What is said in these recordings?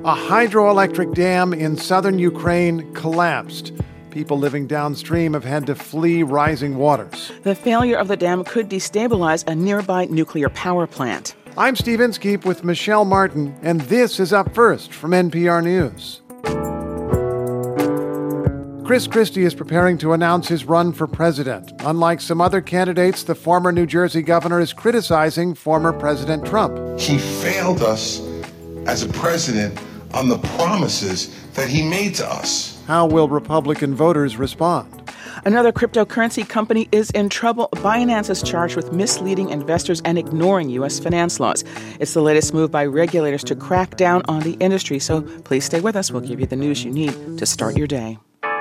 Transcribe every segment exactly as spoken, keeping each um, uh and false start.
A hydroelectric dam in southern Ukraine collapsed. People living downstream have had to flee rising waters. The failure of the dam could destabilize a nearby nuclear power plant. I'm Steve Inskeep with Michelle Martin, and this is Up First from N P R News. Chris Christie is preparing to announce his run for president. Unlike some other candidates, the former New Jersey governor is criticizing former President Trump. He failed us as a president on the promises that he made to us. How will Republican voters respond? Another cryptocurrency company is in trouble. Binance is charged with misleading investors and ignoring U S finance laws. It's the latest move by regulators to crack down on the industry. So please stay with us. We'll give you the news you need to start your day.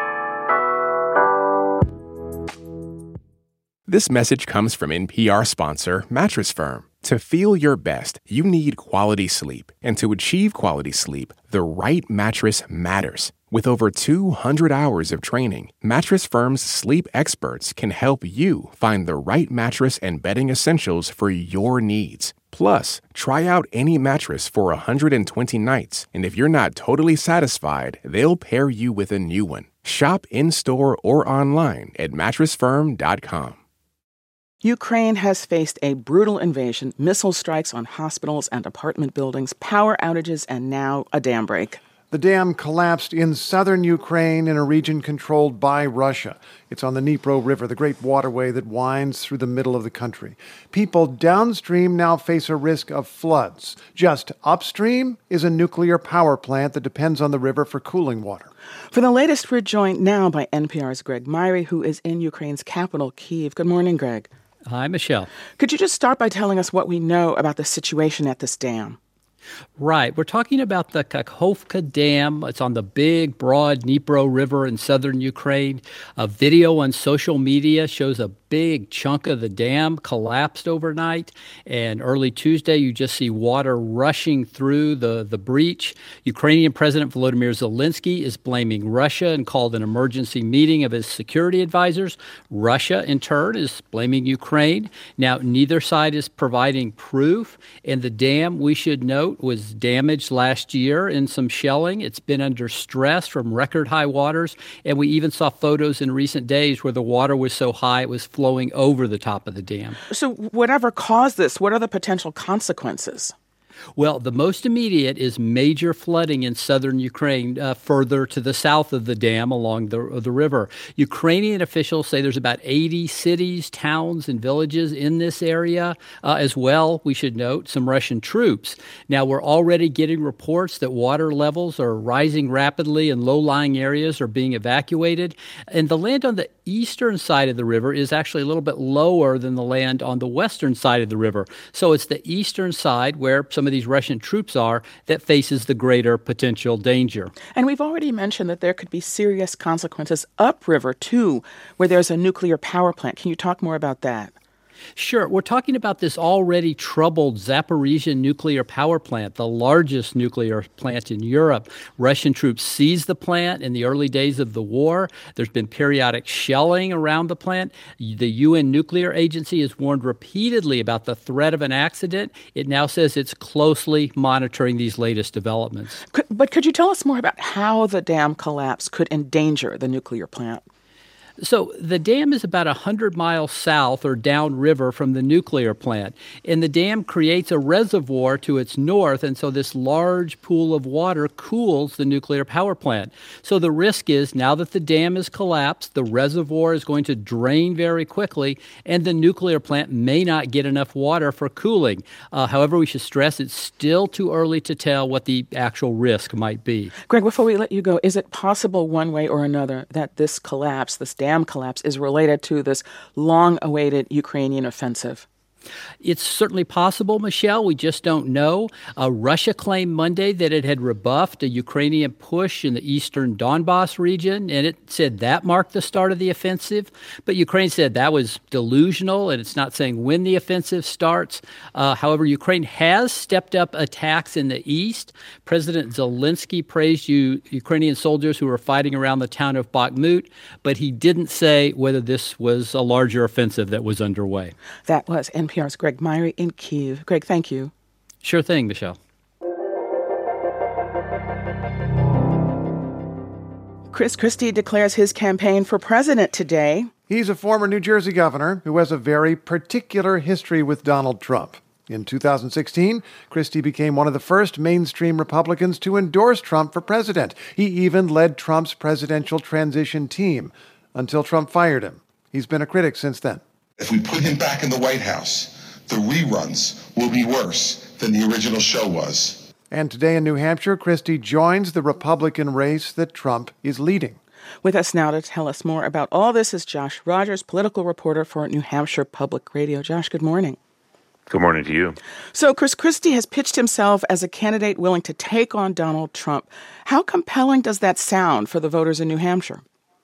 This message comes from N P R sponsor Mattress Firm. To feel your best, you need quality sleep. And to achieve quality sleep, the right mattress matters. With over two hundred hours of training, Mattress Firm's sleep experts can help you find the right mattress and bedding essentials for your needs. Plus, try out any mattress for one hundred twenty nights, and if you're not totally satisfied, they'll pair you with a new one. Shop in-store or online at mattress firm dot com. Ukraine has faced a brutal invasion, missile strikes on hospitals and apartment buildings, power outages, and now a dam break. The dam collapsed in southern Ukraine in a region controlled by Russia. It's on the Dnipro River, the great waterway that winds through the middle of the country. People downstream now face a risk of floods. Just upstream is a nuclear power plant that depends on the river for cooling water. For the latest, we're joined now by N P R's Greg Myre, who is in Ukraine's capital, Kyiv. Good morning, Greg. Hi, Michelle. Could you just start by telling us what we know about the situation at this dam? Right. We're talking about the Kakhovka Dam. It's on the big, broad Dnipro River in southern Ukraine. A video on social media shows a big chunk of the dam collapsed overnight. And early Tuesday, you just see water rushing through the, the breach. Ukrainian President Volodymyr Zelensky is blaming Russia and called an emergency meeting of his security advisors. Russia, in turn, is blaming Ukraine. Now, neither side is providing proof. And the dam, we should note, was damaged last year in some shelling. It's been under stress from record high waters. And we even saw photos in recent days where the water was so high it was flowing over the top of the dam. So whatever caused this, what are the potential consequences? Well, the most immediate is major flooding in southern Ukraine, uh, further to the south of the dam along the, the river. Ukrainian officials say there's about eighty cities, towns, and villages in this area. Uh, as well, we should note, some Russian troops. Now, we're already getting reports that water levels are rising rapidly and low-lying areas are being evacuated. And the land on the eastern side of the river is actually a little bit lower than the land on the western side of the river. So it's the eastern side where some of these Russian troops are that faces the greater potential danger. And we've already mentioned that there could be serious consequences upriver, too, where there's a nuclear power plant. Can you talk more about that? Sure. We're talking about this already troubled Zaporizhzhia nuclear power plant, the largest nuclear plant in Europe. Russian troops seized the plant in the early days of the war. There's been periodic shelling around the plant. The U N Nuclear Agency has warned repeatedly about the threat of an accident. It now says it's closely monitoring these latest developments. Could, but could you tell us more about how the dam collapse could endanger the nuclear plant? So the dam is about one hundred miles south or downriver from the nuclear plant, and the dam creates a reservoir to its north, and so this large pool of water cools the nuclear power plant. So the risk is now that the dam is collapsed, the reservoir is going to drain very quickly, and the nuclear plant may not get enough water for cooling. Uh, however, we should stress it's still too early to tell what the actual risk might be. Greg, before we let you go, is it possible one way or another that this collapse, this dam collapse, is related to this long-awaited Ukrainian offensive? It's certainly possible, Michelle. We just don't know. Uh, Russia claimed Monday that it had rebuffed a Ukrainian push in the eastern Donbas region, and it said that marked the start of the offensive. But Ukraine said that was delusional, and it's not saying when the offensive starts. Uh, however, Ukraine has stepped up attacks in the east. President Zelensky praised U- Ukrainian soldiers who were fighting around the town of Bakhmut, but he didn't say whether this was a larger offensive that was underway. That was N P R's Greg Myre in Kyiv. Greg, thank you. Sure thing, Michelle. Chris Christie declares his campaign for president today. He's a former New Jersey governor who has a very particular history with Donald Trump. In two thousand sixteen, Christie became one of the first mainstream Republicans to endorse Trump for president. He even led Trump's presidential transition team until Trump fired him. He's been a critic since then. If we put him back in the White House, the reruns will be worse than the original show was. And today in New Hampshire, Christie joins the Republican race that Trump is leading. With us now to tell us more about all this is Josh Rogers, political reporter for New Hampshire Public Radio. Josh, good morning. Good morning to you. So Chris Christie has pitched himself as a candidate willing to take on Donald Trump. How compelling does that sound for the voters in New Hampshire?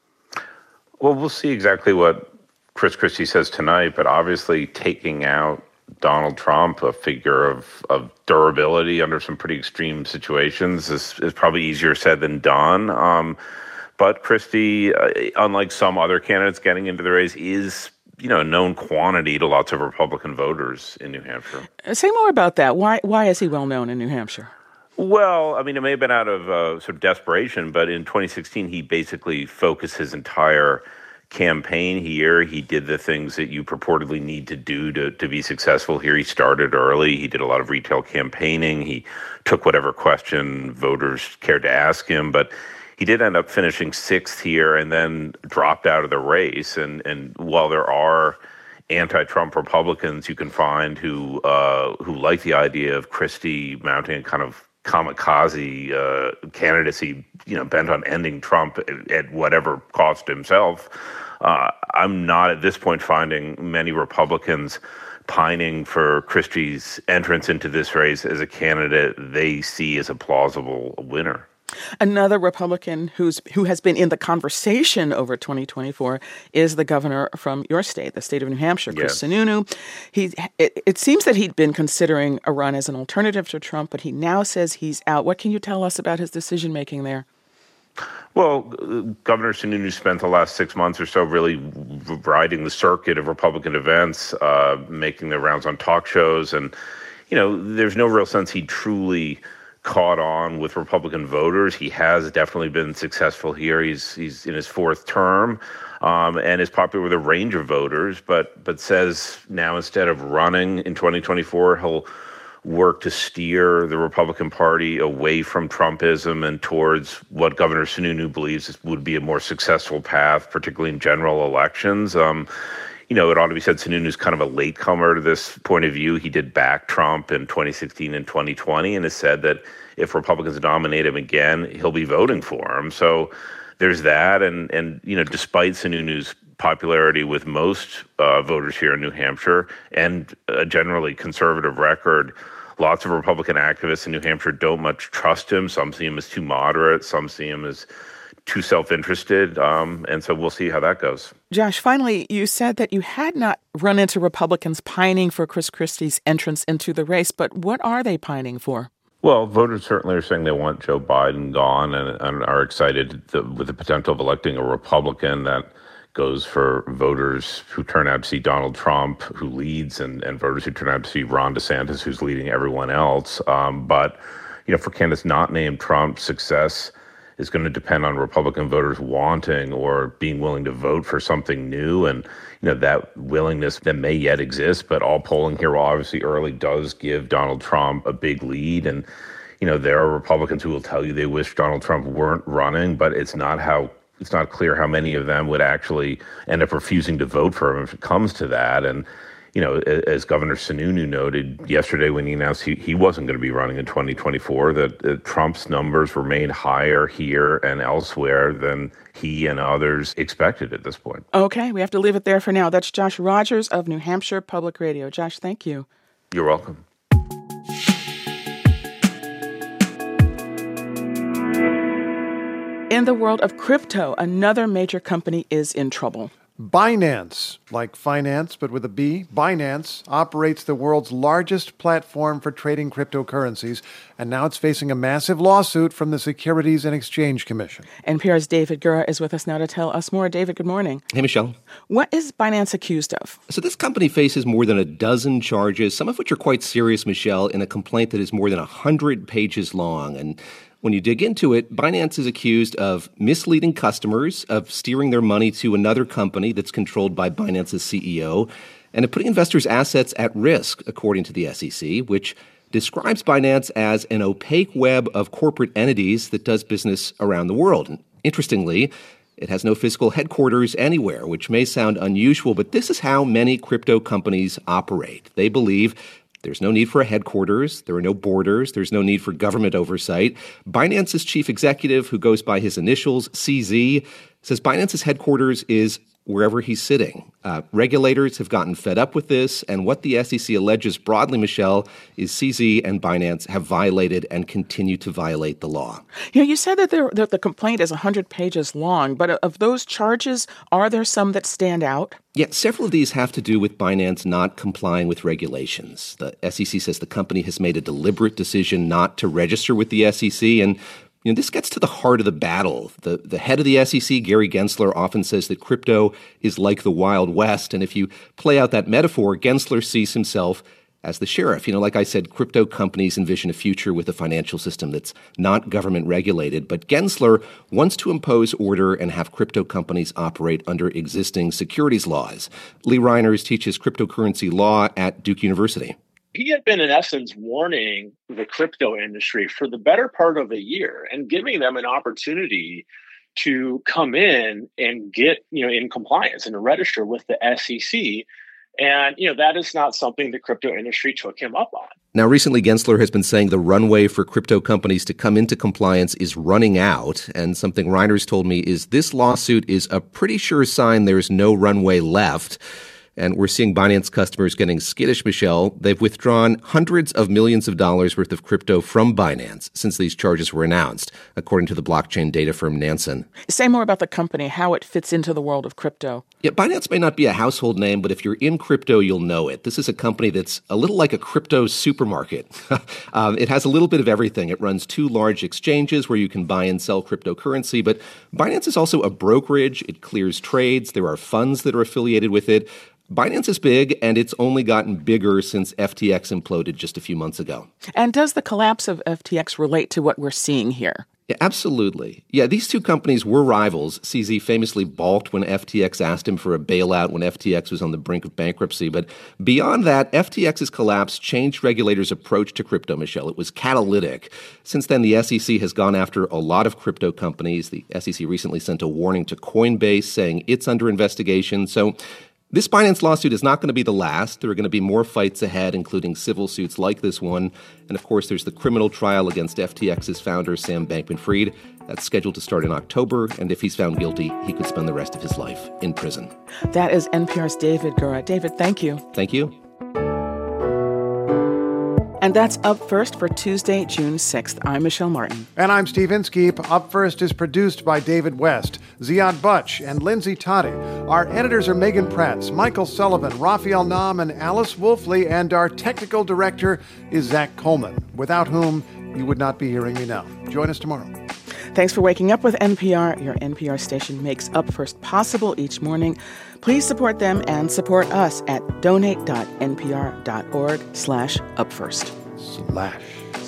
Well, we'll see exactly what Chris Christie says tonight, but obviously taking out Donald Trump, a figure of, of durability under some pretty extreme situations, is, is probably easier said than done. Um, but Christie, uh, unlike some other candidates getting into the race, is you know, a known quantity to lots of Republican voters in New Hampshire. Say more about that. Why why is he well known in New Hampshire? Well, I mean, it may have been out of uh, sort of desperation, but in twenty sixteen, he basically focused his entire campaign here. He did the things that you purportedly need to do to, to be successful here. He started early. He did a lot of retail campaigning. He took whatever question voters cared to ask him, but he did end up finishing sixth here and then dropped out of the race. And, and while there are anti-Trump Republicans you can find who uh, who like the idea of Christie mounting a kind of kamikaze uh, candidacy, you know, bent on ending Trump at, at whatever cost himself, uh, I'm not at this point finding many Republicans pining for Christie's entrance into this race as a candidate they see as a plausible winner. Another Republican who's who has been in the conversation over twenty twenty-four is the governor from your state, the state of New Hampshire, Chris yes. Sununu. He, it, it seems that he'd been considering a run as an alternative to Trump, but he now says he's out. What can you tell us about his decision-making there? Well, Governor Sununu spent the last six months or so really riding the circuit of Republican events, uh, making the rounds on talk shows. And, you know, there's no real sense he truly caught on with Republican voters. He has definitely been successful here. He's he's in his fourth term um, and is popular with a range of voters, but but says now instead of running in twenty twenty-four, he'll work to steer the Republican Party away from Trumpism and towards what Governor Sununu believes would be a more successful path, particularly in general elections. Um, You know, it ought to be said Sununu's kind of a latecomer to this point of view. He did back Trump in twenty sixteen and twenty twenty and has said that if Republicans nominate him again, he'll be voting for him. So there's that. And, and you know, despite Sununu's popularity with most uh, voters here in New Hampshire and a generally conservative record, lots of Republican activists in New Hampshire don't much trust him. Some see him as too moderate. Some see him as too self-interested, um, and so we'll see how that goes. Josh, finally, you said that you had not run into Republicans pining for Chris Christie's entrance into the race, but what are they pining for? Well, voters certainly are saying they want Joe Biden gone and, and are excited to, with the potential of electing a Republican that goes for voters who turn out to see Donald Trump, who leads, and, and voters who turn out to see Ron DeSantis, who's leading everyone else. Um, but, you know, for candidates not named Trump, success is going to depend on Republican voters wanting or being willing to vote for something new. And, you know, that willingness that may yet exist, but all polling here, while obviously early, does give Donald Trump a big lead. And, you know, there are Republicans who will tell you they wish Donald Trump weren't running, but it's not how it's not clear how many of them would actually end up refusing to vote for him if it comes to that. And, you know, as Governor Sununu noted yesterday when he announced he, he wasn't going to be running in twenty twenty-four, that uh, Trump's numbers remain higher here and elsewhere than he and others expected at this point. Okay, we have to leave it there for now. That's Josh Rogers of New Hampshire Public Radio. Josh, thank you. You're welcome. In the world of crypto, another major company is in trouble. Binance, like finance but with a B, Binance operates the world's largest platform for trading cryptocurrencies, and now it's facing a massive lawsuit from the Securities and Exchange Commission. N P R's David Gura is with us now to tell us more. David, good morning. Hey, Michelle. What is Binance accused of? So this company faces more than a dozen charges, some of which are quite serious, Michelle, in a complaint that is more than one hundred pages long. And When you dig into it, Binance is accused of misleading customers, of steering their money to another company that's controlled by Binance's C E O, and of putting investors' assets at risk, according to the S E C, which describes Binance as an opaque web of corporate entities that does business around the world. And interestingly, it has no physical headquarters anywhere, which may sound unusual, but this is how many crypto companies operate. They believe there's no need for a headquarters. There are no borders. There's no need for government oversight. Binance's chief executive, who goes by his initials, C Z, says Binance's headquarters is wherever he's sitting. Uh, regulators have gotten fed up with this, and what the S E C alleges broadly, Michelle, is C Z and Binance have violated and continue to violate the law. You know, you said that, there, that the complaint is one hundred pages long, but of those charges, are there some that stand out? Yeah, several of these have to do with Binance not complying with regulations. The S E C says the company has made a deliberate decision not to register with the S E C, and you know, this gets to the heart of the battle. The the head of the S E C, Gary Gensler, often says that crypto is like the Wild West. And if you play out that metaphor, Gensler sees himself as the sheriff. You know, like I said, crypto companies envision a future with a financial system that's not government regulated. But Gensler wants to impose order and have crypto companies operate under existing securities laws. Lee Reiners teaches cryptocurrency law at Duke University. He had been, in essence, warning the crypto industry for the better part of a year and giving them an opportunity to come in and get, you know, in compliance and to register with the S E C. And, you know, that is not something the crypto industry took him up on. Now, recently, Gensler has been saying the runway for crypto companies to come into compliance is running out. And something Reiners told me is this lawsuit is a pretty sure sign there's no runway left. And we're seeing Binance customers getting skittish, Michelle. They've withdrawn hundreds of millions of dollars worth of crypto from Binance since these charges were announced, according to the blockchain data firm Nansen. Say more about the company, how it fits into the world of crypto. Yeah, Binance may not be a household name, but if you're in crypto, you'll know it. This is a company that's a little like a crypto supermarket. um, it has a little bit of everything. It runs two large exchanges where you can buy and sell cryptocurrency, but Binance is also a brokerage. It clears trades. There are funds that are affiliated with it. Binance is big, and it's only gotten bigger since F T X imploded just a few months ago. And does the collapse of F T X relate to what we're seeing here? Yeah, absolutely. Yeah, these two companies were rivals. C Z famously balked when F T X asked him for a bailout when F T X was on the brink of bankruptcy. But beyond that, F T X's collapse changed regulators' approach to crypto, Michelle. It was catalytic. Since then, the S E C has gone after a lot of crypto companies. The S E C recently sent a warning to Coinbase saying it's under investigation. So this Binance lawsuit is not going to be the last. There are going to be more fights ahead, including civil suits like this one. And of course, there's the criminal trial against F T X's founder, Sam Bankman-Fried. That's scheduled to start in October. And if he's found guilty, he could spend the rest of his life in prison. That is N P R's David Gura. David, thank you. Thank you. And that's Up First for Tuesday, June sixth. I'm Michelle Martin. And I'm Steve Inskeep. Up First is produced by David West, Ziad Butch, and Lindsay Toddy. Our editors are Megan Pratz, Michael Sullivan, Raphael Nahm, and Alice Wolfley, and our technical director is Zach Coleman, without whom you would not be hearing me now. Join us tomorrow. Thanks for waking up with N P R. Your N P R station makes Up First possible each morning. Please support them and support us at donate.npr.org slash upfirst. Slash.